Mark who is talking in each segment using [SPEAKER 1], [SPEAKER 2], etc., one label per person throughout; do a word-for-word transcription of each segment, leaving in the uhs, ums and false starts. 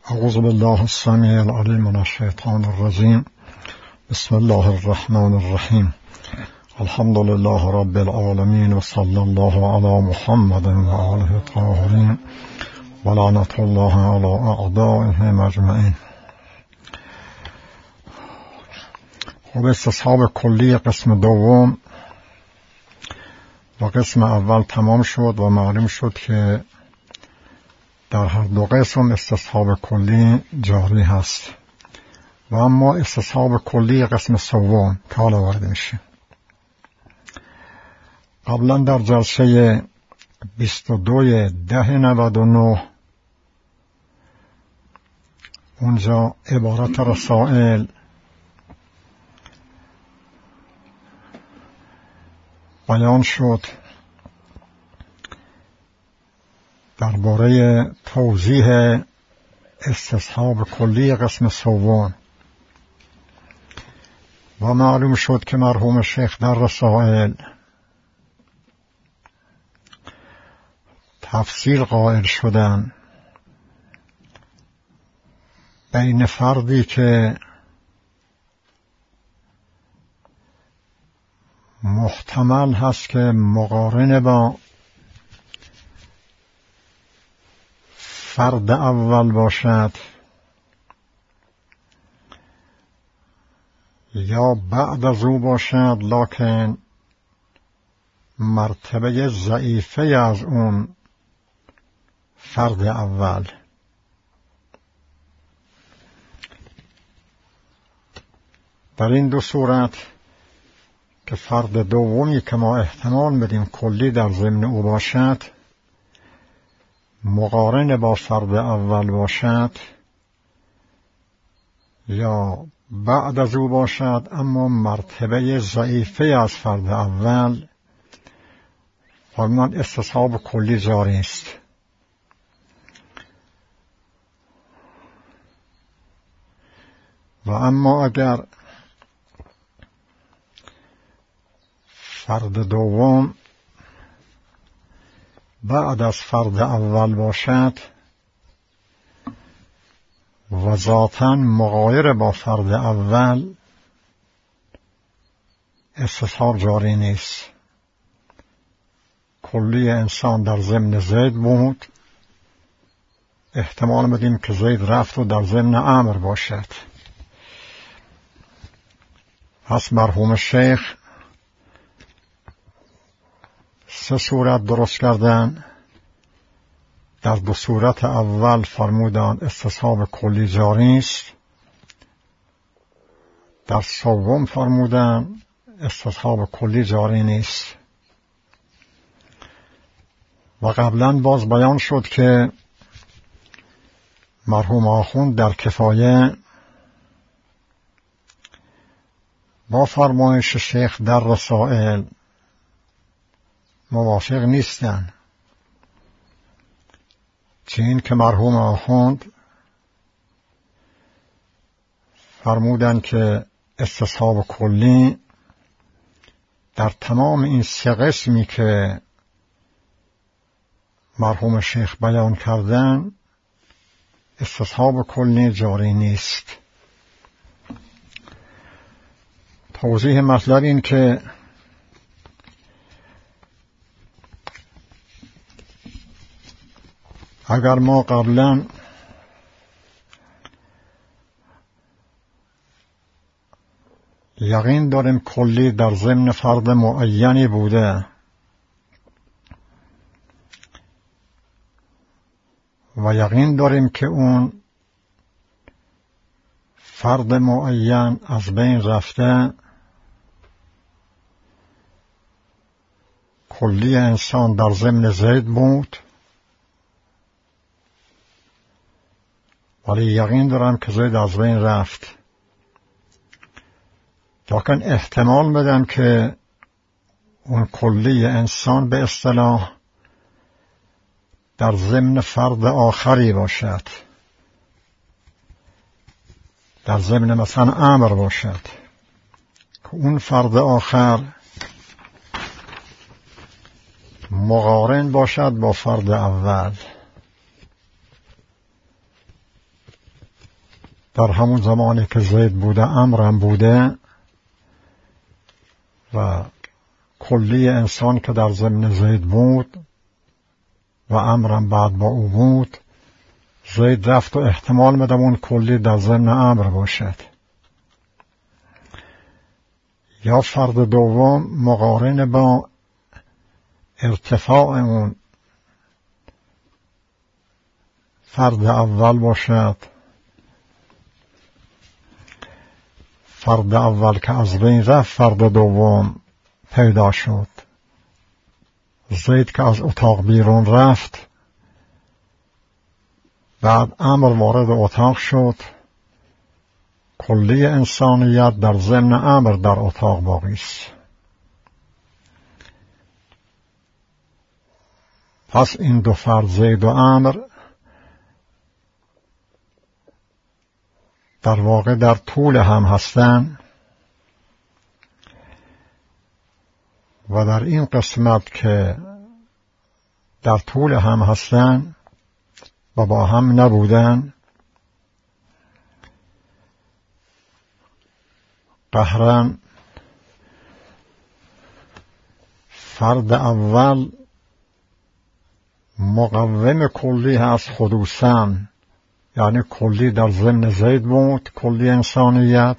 [SPEAKER 1] اعوذ بالله السمیع العلیم من الشیطان الرجیم. بسم الله الرحمن الرحیم. الحمد لله رب العالمین و صلی الله علی محمد و آله الطاهرین و لعنت الله علی اعدائهم اجمعین. خب استصحاب کلی قسم دوم و قسم اول تمام شد و معلوم شد که در هر دو قسم استصحاب کلی جاری هست و اما استصحاب کلی قسم سوم که حالا وارد میشه. قبلا در جلسه بیست و دو ده نود و نه اونجا عبارت رسائل بیان شد درباره توضیح استصحاب کلی قسم سوم و معلوم شد که مرحوم شیخ در رسائل تفصیل قائل شدن بین فردی که محتمل هست که مقارن با فرد اول باشد یا بعد از او باشد لکن مرتبه ضعیفه از اون فرد اول. در این دو صورت که فرد دومی که ما احتمال بدیم کلی در ضمن او باشد مقارن با فرد اول باشد یا بعد از او باشد اما مرتبه ضعیفه از فرد اول، فرمان استصحاب کلی جاری است. و اما اگر فرد دوم بعد از فرد اول باشد و ذاتاً مغایر با فرد اول، استصحاب جاری نیست. کلی انسان در ضمن زید بود، احتمال بدیم که زید رفت و در ضمن عمر باشد. پس مرحوم شیخ سه صورت درست کردن. در دو صورت اول فرمودند استصحاب کلی جاری است، در سوم فرمودند استصحاب کلی جاری نیست. و قبلا باز بیان شد که مرحوم آخوند در کفایه با فرمایش شیخ در رسائل موافق نیستن، چه این که مرحوم آخوند فرمودن که استصحاب کلی در تمام این سه قسمی که مرحوم شیخ بیان کردن استصحاب کلی جاری نیست. توضیح مطلب این که اگر ما قبلا یقین داریم کلی در ضمن فرد معینی بوده و یقین داریم که اون فرد معین از بین رفته، کلی انسان در ضمن زید بود، ولی یقین دارم که زید از بین رفت، لکن احتمال بدم که اون کلی انسان به اصطلاح در ضمن فرد آخری باشد، در ضمن مثلا عمر باشد که اون فرد آخر مقارن باشد با فرد اول. در همون زمانی که زید بوده امرم بوده و کلی انسان که در ضمن زید بود و امرم بعد با او بود، زید رفت و احتمال میدم اون کلی در ضمن امر باشد. یا فرد دوم مقارن با ارتفاع اون فرد اول باشد. فرد اول که از بین رفت فرد دوم پیدا شد. زید که از اتاق بیرون رفت بعد امر وارد اتاق شد، کلی انسانیت در ضمن امر در اتاق باقی است. پس این دو فرد زید و امر در واقع در طول هم هستند و در این قسمت که در طول هم هستند و با هم نبودن، قهرن فرد اول مقوم کلی هست خصوصاً، یعنی کلی در ضمن زید بود، کلی انسانیت،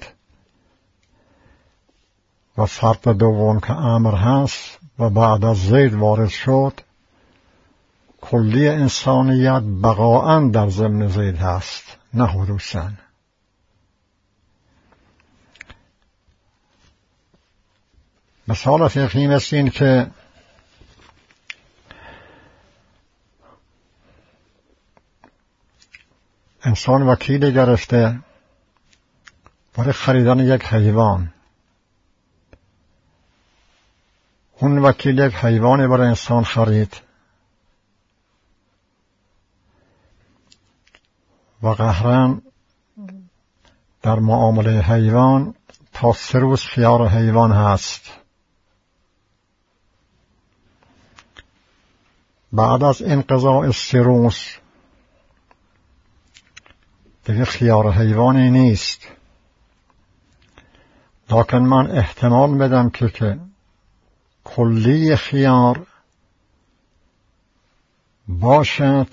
[SPEAKER 1] و فرد دوم که امر هست و بعد از زید وارد شد، کلی انسانیت بقاءً در ضمن زید هست نه حدوثاً. مثال فقهی مثل این که انسان وکیل گرفته برای خریدن یک حیوان. اون وکیل یک حیوان برای انسان خرید و قهرن در معامله حیوان تا سه روز خیار حیوان هست. بعد از انقضاء سه روز دیگه خیار حیوانی نیست، لکن من احتمال میدم که که کلی خیار باشد،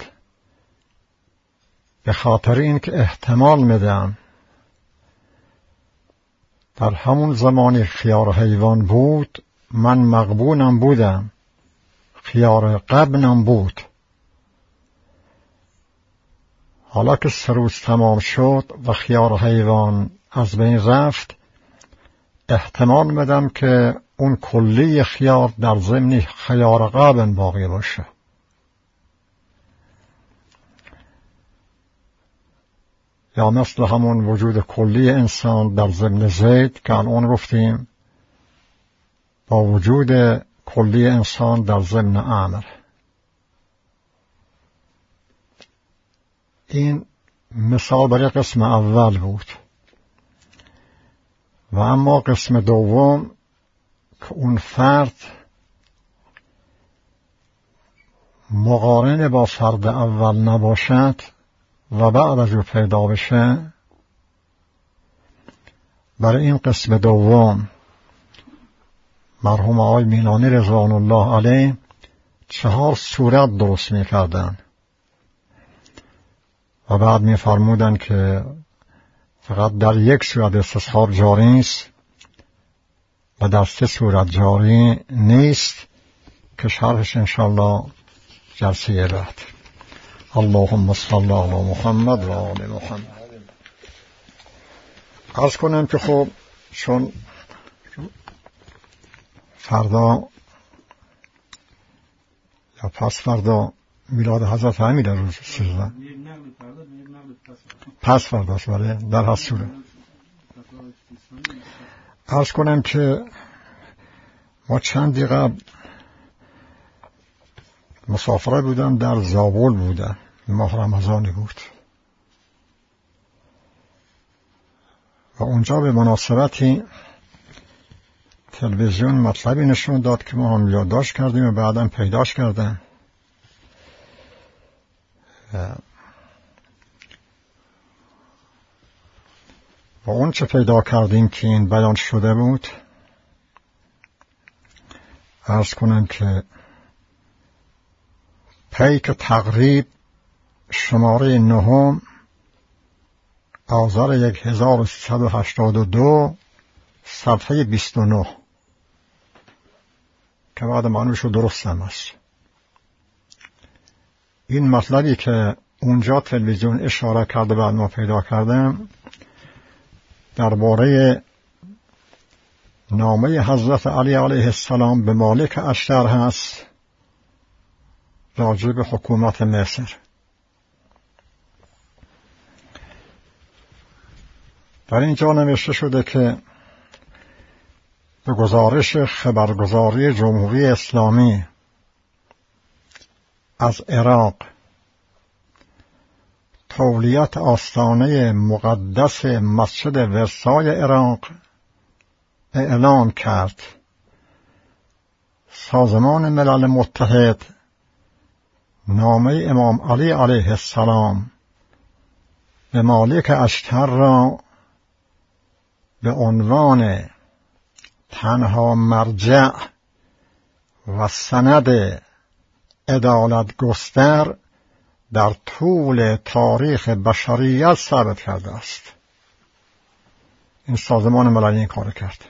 [SPEAKER 1] به خاطر این که احتمال میدم در همون زمانی خیار حیوان بود من مغبونم بودم، خیار قبنم بود. حالا که سه روز تمام شد و خیار حیوان از بین رفت، احتمال میدم که اون کلی خیار در ضمن خیار قبن باقی باشه. یا مثل همون وجود کلی انسان در ضمن زید که الان گفتیم، با وجود کلی انسان در ضمن امر. این مثال برای قسم اول بود. و اما قسم دوم که اون فرد مقارن با فرد اول نباشد و بعد از او پیدا بشه، برای این قسم دوم مرحوم آقای میلانی رضوان الله علیه چهار صورت درست میکردن و بعد میفرمودن که فقط در یک صورت استصحاب جاری است و در سه صورت جاری نیست که شرحش انشاءالله جلسه بعد. اللهم صل علی محمد و آل محمد. عرض کنم که خب چون فردا یا پس فردا میلاد حضرت امیر روز سیزده پس فرداست، ولی در هر صورت عرض کنم که ما چند دقیقه مسافره بودم، در زابل بودم، ماه رمضانی بود و اونجا به مناسبتی تلویزیون مطلبی نشون داد که ما هم یادداشت کردیم و بعدم پیداش کردم. و اون چه پیدا کردیم که این بیان شده بود، عرض کنم که پیک تقریب شماره نهم آذر یک هزار و سیصد و هشتاد و دو صفحه بیست و نه که بعد معلوم شد درست هم است. این مطلبی که اونجا تلویزیون اشاره کرده بعد ما پیدا کردم درباره نامه حضرت علی علیه السلام به مالک اشتر هست راجع به حکومت مصر. در اینجا نوشته شده که به گزارش خبرگزاری جمهوری اسلامی از عراق، تولیت آستانه مقدس مسجد ورسای عراق اعلان کرد سازمان ملل متحد نامه امام علی علیه السلام به مالک اشتر را به عنوان تنها مرجع و سند عدالت گستر در طول تاریخ بشریت ثابت کرده است. این سازمان ملل این کار کرد.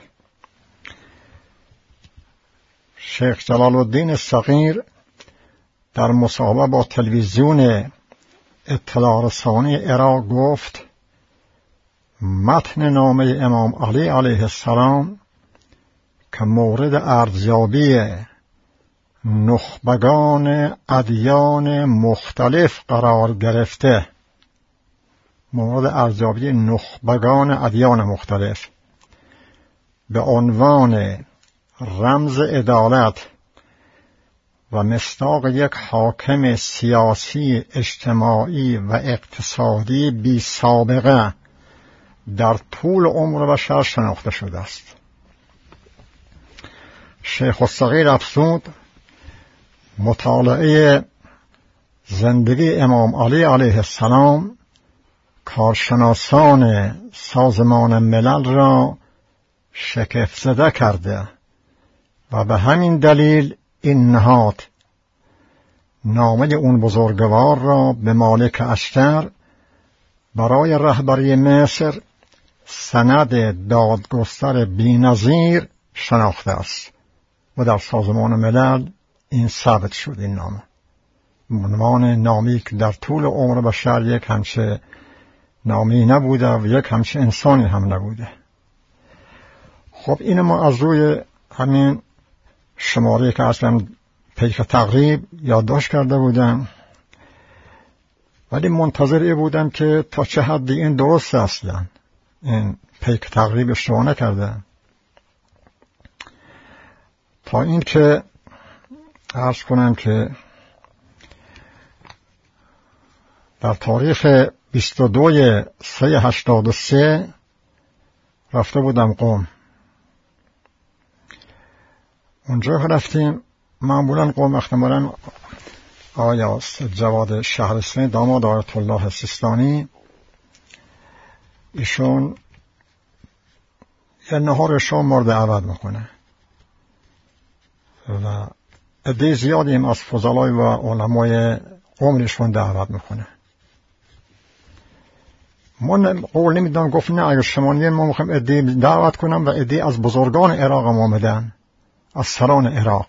[SPEAKER 1] شیخ جلال الدین الصغیر در مصاحبه با تلویزیون اطلاع رسانی عراق گفت متن نامه امام علی علیه السلام که مورد ارزیابی نخبگان ادیان مختلف قرار گرفته، مورد ارزیابی نخبگان ادیان مختلف به عنوان رمز عدالت و مصداق یک حاکم سیاسی، اجتماعی و اقتصادی بی سابقه در طول عمر بشر شناخته شده است. شیخ الصغیر افزود مطالعه زندگی امام علی علیه السلام کارشناسان سازمان ملل را شگفت‌زده کرده و به همین دلیل این نهاد نامه اون بزرگوار را به مالک اشتر برای رهبری مصر سند دادگستر بی‌نظیر شناخته است و در سازمان ملل این ثابت شد. این نامه عنوان نامی که در طول عمر بشر یک همچه نامی نبوده و یک همچه انسانی هم نبوده. خب این ما از روی همین شماره که اصلا پیک تقریب یادداشت کرده بودم، ولی منتظر ای بودم که تا چه حدی این درست اصلا این پیک تقریب اشتباه نکرده، تا این که عرض کنم که در تاریخ بیست و دو سه هشتاد و سه رفته بودم قم. اونجا رفتیم معمولا قم احتمالاً آیا جواد شهرستانی داماد آیت الله سیستانی ایشون یه نهار شام مورد دعوت میکنه و عده زیادی هم از فضلای و علمای قومشون دعوت میکنه. من قول نمیدونم، گفت نه اگر شما نیه ما میخوایم عده دعوت کنم و عده از بزرگان عراق هم آمدن، از سران عراق،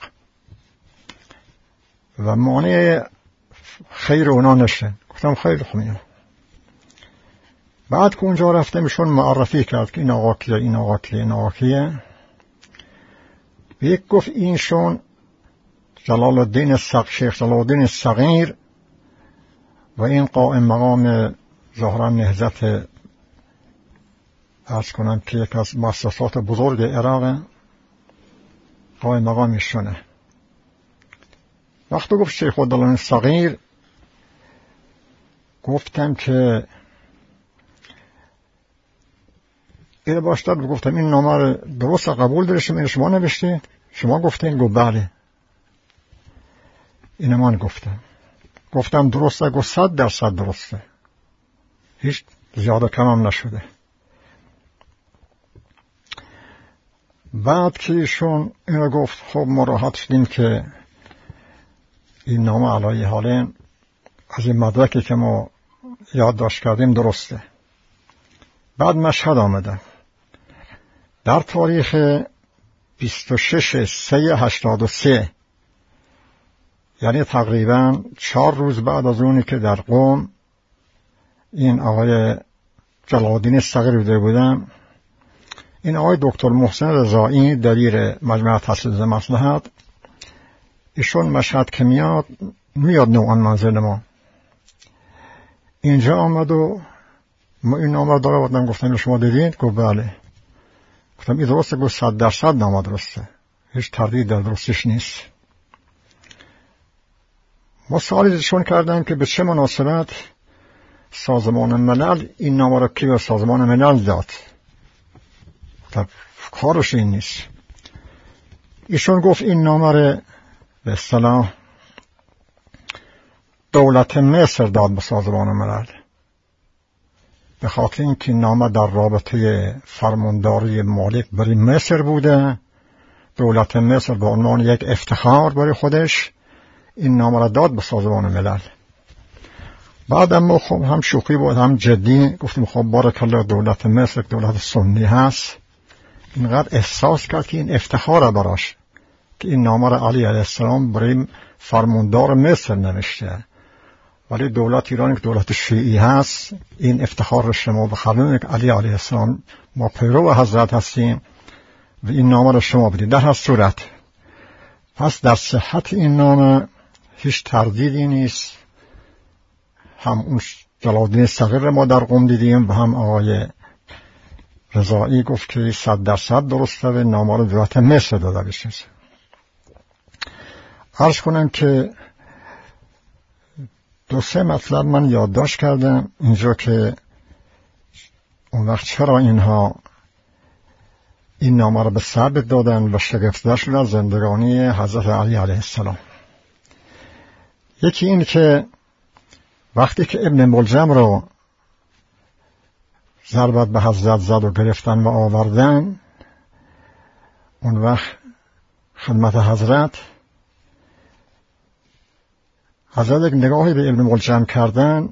[SPEAKER 1] و مانع خیر اونا نشن. گفتم خیلی خوبه. بعد که اونجا رفتم ایشون معرفی کرد که این آقا کیه، این آقا کیه، این آقا کیه. یک گفت اینشون جلال الدین الصغیر، شیخ جلال الدین الصغیر و این قائم مقام ظاهرا نهضت عرض کنم که یک از مؤسسات بزرگ عراق، قائم مقام ایشونه. وقتی گفت شیخ الدین الصغیر گفتم که این باشتر، گفتم این نامه رو درست قبول داره شما شما نوشتید؟ شما گفتین؟ گفت بله. این من گفتم گفتم درسته؟ گفت صد درصد درسته، هیچ زیاده کم هم نشده. بعد که ایشون اینو گفت خب ما راحت شدیم که این نامه علی حال از این مدرکی که ما یادداشت کردیم درسته. بعد مشهد آمدن در تاریخ بیست و شش سه هشتاد و سه، یعنی تقریبا چهار روز بعد از اونی که در قم این آقای جلال‌الدین صغیر بوده بودن، این آقای دکتر محسن رضایی دبیر مجمع تحصیل مصلحت، ایشون مشهد که میاد میاد نوعا منزل ما اینجا آمد و ما این نامه داره بودم. گفتم شما دیدید؟ گفت بله. گفتم این درسته؟ گفت صد درصد نامه درسته، هیچ تردید در درستش نیست. ما سوالی ازشون کردیم که به چه مناسبت سازمان ملل این نامه را که به سازمان ملل داد، گفتم کارش این نیست. ایشون گفت این نامه را به اصطلاح دولت مصر داد به سازمان ملل، به خاطر اینکه نامه در رابطه فرمانداری مالک برای مصر بوده. دولت مصر به عنوان یک افتخار برای خودش این نامه را داد به سازمان ملل. بعد اما خب هم شوخی بود هم جدی گفتیم خب بارک الله دولت مصر دولت سنی هست، اینقدر احساس کرد که این افتخار براش که این نامه را علی علیه السلام برای فرماندار مصر نوشته، ولی دولت ایران که دولت شیعی هست این افتخار را شما بخرید که علی علیه السلام ما پیرو حضرت هستیم و این نامه را شما بدید. در هر صورت پس در صحت این نامه هیچ تردیدی نیست. هم اون جلال‌الدین صغیر را ما در قم دیدیم و هم آقای رضایی گفت که صد درصد درسته و نامه را دولت مصر داده بشه. عرض کنم که دو سه مطلب من یادداشت کردم اینجا که اون وقت چرا اینها این نامه را به ثبت دادن و شگفت‌زده شدن از زندگانی حضرت علی علیه السلام. یکی این که وقتی که ابن ملجم رو ضربت به حضرت زد و گرفتن و آوردن، اون وقت خدمت حضرت حضرت یک نگاهی به ابن ملجم کردن،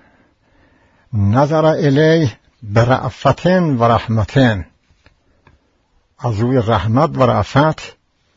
[SPEAKER 1] نظر الیه برأفتن و رحمتن، از روی رحمت و رأفت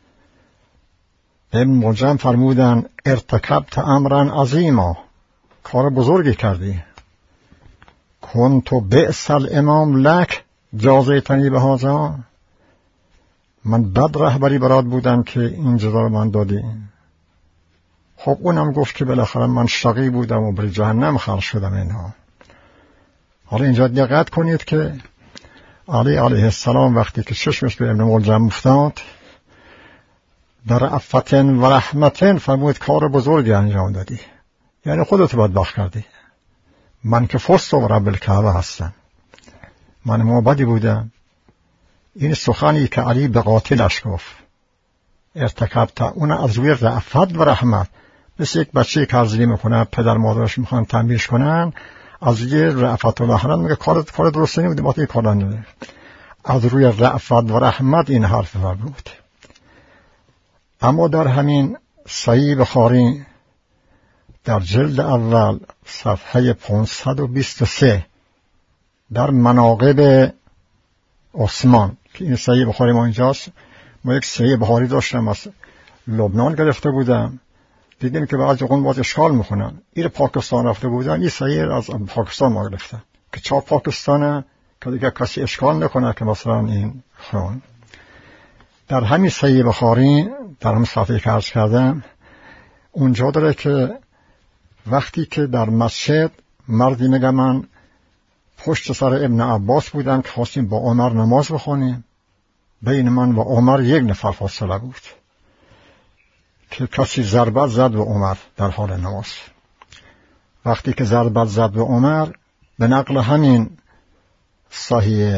[SPEAKER 1] ابن ملجم فرمودن ارتکبت امرا عظیما، کار بزرگی کردی. کنت بئس الامام لک جازیتنی به هذا، من بد رهبری برات بودم که این جزا رو من دادی. خب اونم گفت که بالاخره من شقی بودم و بر جهنم خلق شدم اینها. حالا اینجا دقت کنید که علی علیه السلام وقتی که چشمش به ابن ملجم افتاد در رأفتن و رحمتن فرمود کار بزرگی انجام دادی، یعنی خودت بدبخت کردی. من که فست و رب الکعبه هستم، من معبدی بودم. این سخنی که علی به قاتلش گفت ارتکبت، اون از روی رأفت و رحمت، مثل یک بچه که عرضی میکنه پدر مادرش میخوان تنبیهش کنن، از روی رأفت و رحمت میگه کارت کار درسته نمیده، باید این کار نده. از روی رأفت و رحمت این حرف بود. اما در همین صحیح بخاری در جلد اول صفحه پانصد و بیست و سه در مناقب عثمان که این صحیح بخاری ما اینجاست، ما یک صحیح بخاری داشتم از لبنان گرفته بودم، دیدیم که بعضی قوم باز اشکال میکنن، این پاکستان رفته بودن، این صحیح از پاکستان ما گرفتن که چا پاکستانه که دیگه کسی اشکال نکنه که مثلا این خون. در همین صحیح بخاری در همین صفحه که عرض کردم اونجا داره که وقتی که در مسجد مردی میگه من پشت سر ابن عباس بودم که خواستیم با عمر نماز بخونیم، بین من و عمر یک نفر فاصله بود که کسی ضربت زد به عمر در حال نماز. وقتی که ضربت زد به عمر، به نقل همین صحیح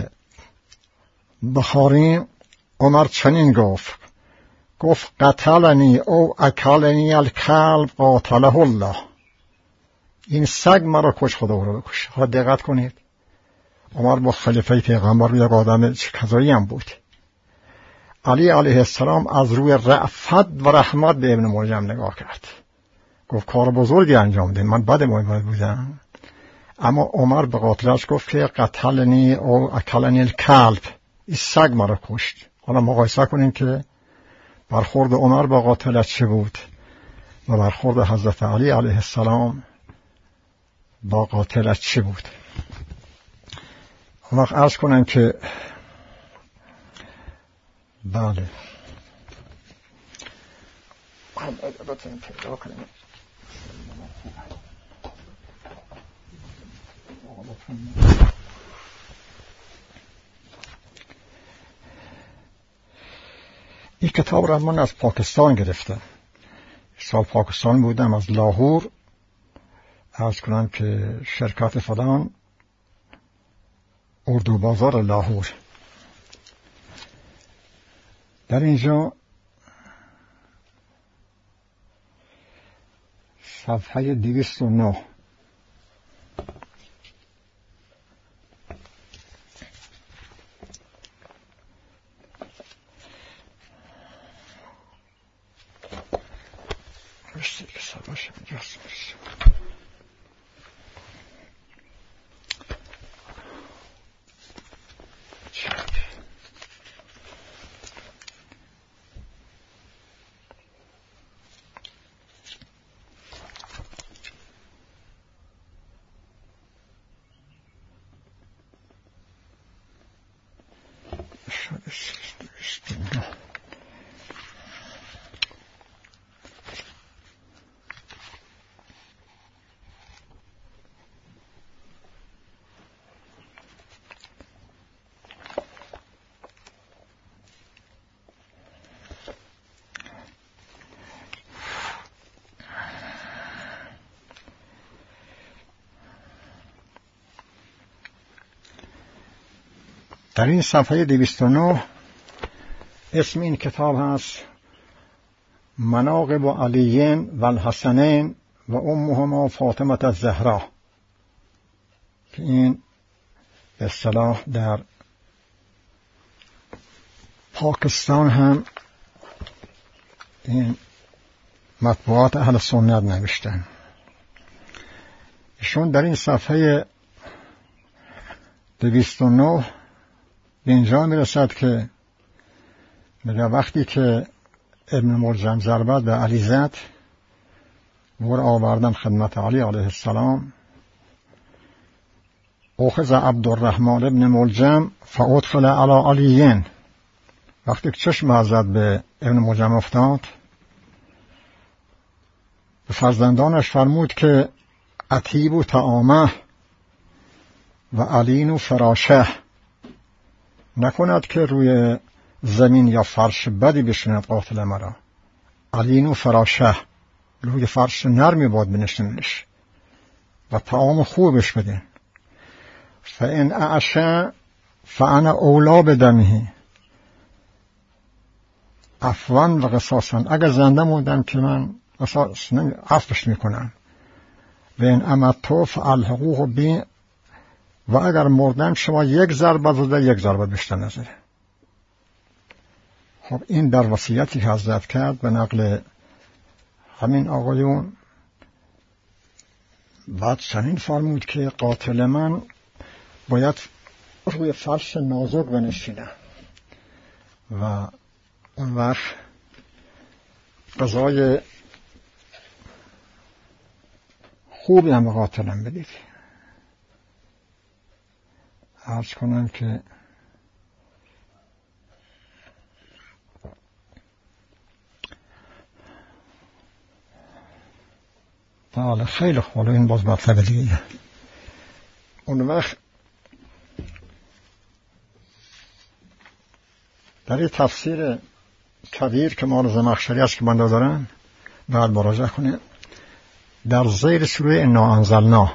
[SPEAKER 1] بخاری عمر چنین گفت گفت قتلنی او اکلنی الکلب قاتله الله، این سگ مرا کش خدا رو بکش. حالا دقت کنید، عمر با خلیفه پیغمبر یک آدم کذایی هم بود، علی علیه السلام از روی رأفت و رحمت به ابن ملجم نگاه کرد، گفت کار بزرگی انجام ده، من بد باید بودم. اما عمر به قاتلش گفت که قتلنی او اکلنی الکلب، این سگ مرا کشت. حالا مقایسه کنیم که برخورد عمر با قاتلش چه بود و برخورد حضرت علی علیه السلام با قاتلش چه بود. اون وقت عرض کنم که بله این کتاب را من از پاکستان گرفتم. سال پاکستان بودم، از لاهور. عرض کنم که شرکت فلان اردو بازار لاهور. در اینجا صفحه دویست و نه در این صفحه دویست و نه اسم این کتاب هست مناقب علیین و الحسنین و امهما فاطمه الزهرا، که این به اصطلاح در پاکستان هم این مطبوعات اهل سنت نوشتن. ایشون در این صفحه دویست و نه به اینجا میرسد که میگه وقتی که ابن ملجم ضربت به علی زد، ور آوردم خدمت علی علیه السلام، اخذ عبدالرحمن ابن ملجم فادخل علی علیین. وقتی که چشم زد به ابن ملجم افتاد، به فرزندانش فرمود که اطیبوا طعامه و علینوا فراشه، نکند که روی زمین یا فرش بدی بشیند قاتل مرا. علینوا فراشه، روی فرش نرمی باید بنشینش و طعام خوبش بدین. فان اعشى فانا اولی بدمه عفوا و قصاصا، اگر زنده موندم که من قصاص عفوش میکنم. و ان امت فالحقوه بی، و اگر مردم شما یک ضربه زده یک ضربه بیشتر نزده. خب این در وصیتی که حضرت کرد به نقل همین آقایون، بعد چنین فرمود که قاتل من باید روی فرش نازک بنشینه و اون وقت غذای خوبی هم قاتلم بدید. عرض کنم که بله خیلی خوب، این باز مطلب دیگه. اون وقت در این تفسیر کبیر که مال زمخشری است که من دارم بعد مراجعه کنیم، در زیر سوره انا انزلنا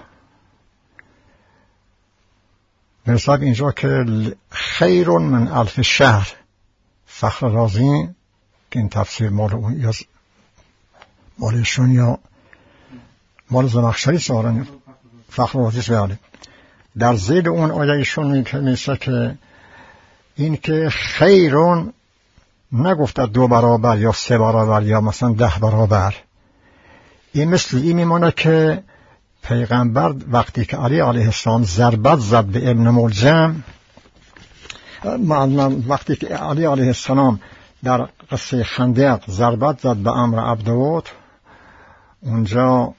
[SPEAKER 1] برسد اینجا که خیر من الف شهر، فخر رازی که این تفسیر مال اون یا مالشون یا مال زمخشری سارن فخر رازی سوال، در زیر اون آیه ایشون میگه که این که خیرون نگفت دو برابر یا سه برابر یا مثلا ده برابر. این مثل این میمونه که پیغمبر وقتی که علی علیه السلام ضربت زد به ابن ملجم، وقتی که علی علیه السلام در قصه خندق ضربت زد به عمرو عبدود، اونجا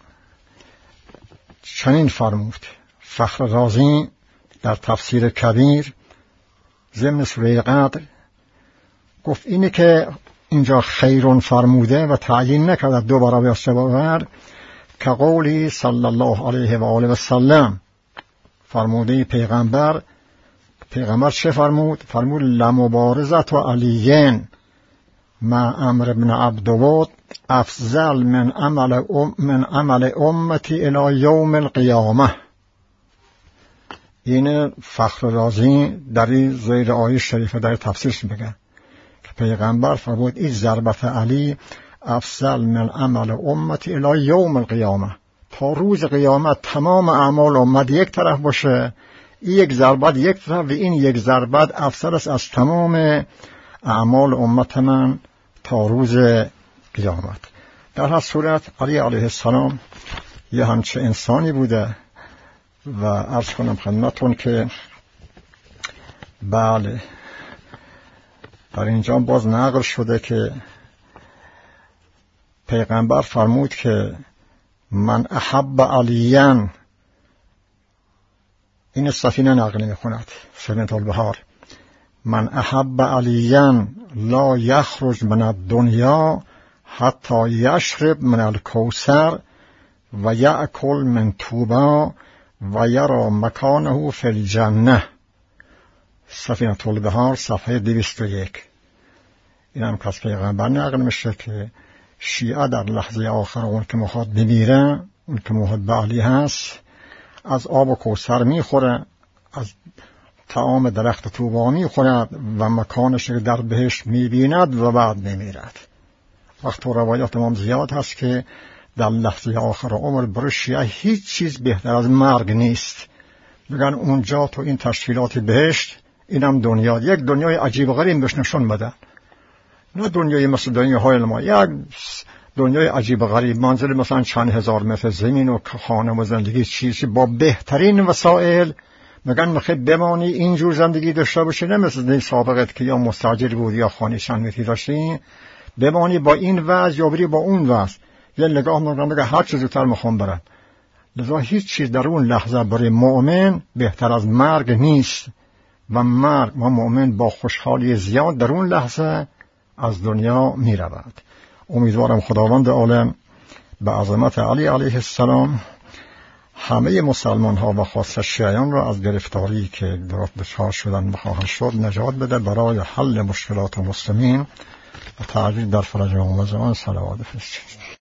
[SPEAKER 1] چنین فرمود فخر رازی در تفسیر کبیر ضمن سوره قدر گفت اینه که اینجا خیرون فرموده و تعیین نکرد دو برابر یا سه برابر، که قولی صلی الله علیه و آله و سلم فرموده پیغمبر. پیغمبر چه فرمود؟ فرمود لمبارزت و علیین مع عمرو بن عبدود افضل من عمل ام من عمل امتی الی یوم القیامه. این فخر رازی در این زیر آیه شریفه در تفسیرش میگه که پیغمبر فرمود این ضربت علی افضل من عمل امتی الی یوم القیامه، تا روز قیامت تمام اعمال امت یک طرف باشه، این یک ضربت یک طرف و این یک ضربت افضل است از تمام اعمال امت من تا روز قیامت. در هر صورت علی علیه السلام یه همچه انسانی بوده و عرض کنم خدمتون که بله در اینجا باز نقل شده که پیغمبر فرمود که من احب علیان، این سفینه نقل می‌کند سفینه البحار، من احب علیان لا یخرج من الدنیا حتی یشرب من الکوثر و یأکل من طوبا و یرا مکانه فی الجنه. سفینه البحار صفحه دویست و یک. این هم کس پیغمبر نقل میشه که شیعه در لحظه آخر اون که میخواد بمیره، اون که محب علی هست، از آب و کوثر میخوره، از طعام درخت طوبا میخورد و مکانش در بهشت میبیند و بعد میمیرد. وقت تو روایات امام زیاد هست که در لحظه آخر عمر برای شیعه هیچ چیز بهتر از مرگ نیست. میگن اونجا تو این تشکیلات بهشت، اینم دنیا، یک دنیای عجیب و غریب بهش نشون بدن، نه دنیای مثل دنیاهای ما، یک دنیای عجیب و غریب، منزل مثلا چند هزار متر زمین و خانه و زندگی چیزی با بهترین وسایل. میگن میخوای بمانی اینجور زندگی داشته باشی، نه مثل سابقت که یا مستاجر بود یا خانه چند متری داشتی، بمانی با این وضع یا بری با اون وضع. یه نگاه میکنم میگه هر چیز زودتر میخوام برم. لذا هیچ چیز در اون لحظه برای مؤمن بهتر از مرگ نیست و مرگ و مؤمن با خوشحالی زیاد در اون لحظه از دنیا می رود. امیدوارم خداوند عالم به عظمت علی علیه السلام همه مسلمان ها و خاصه شیعیان را از گرفتاری که درست دچار شدن و خواهند شد نجات بده برای حل مشکلات مسلمین و تعجیل در فرج آن صلوات فرستید.